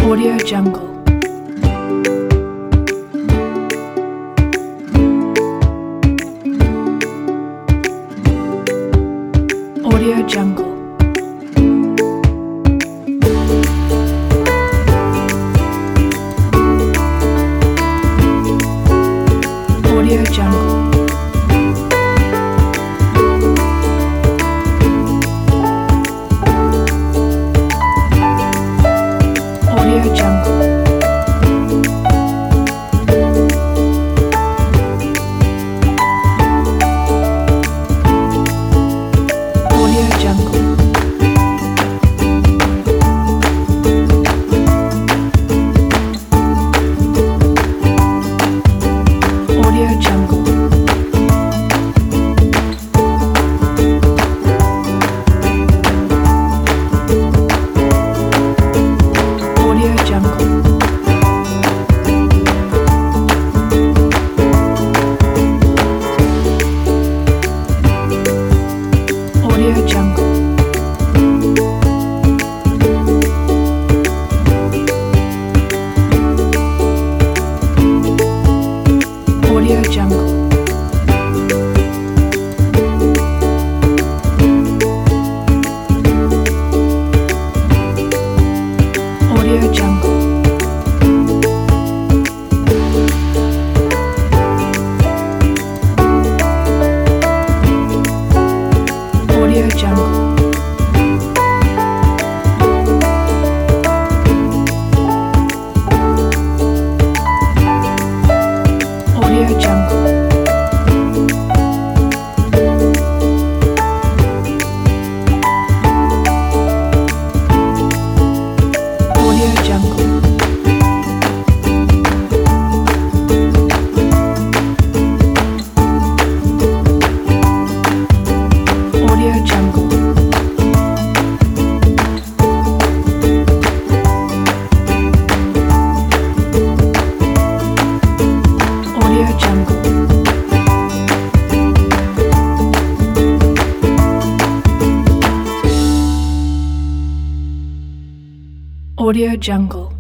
Audio Jungle. Audio Jungle. Audio Jungle. Audio Jungle. Audio Jungle. Audio Jungle. Audio Jungle. Audio Jungle. Audio Jungle. Audio Jungle. Audio Jungle. Audio Jungle. Audio Jungle. Audio Jungle. Audio Jungle. Audio Jungle.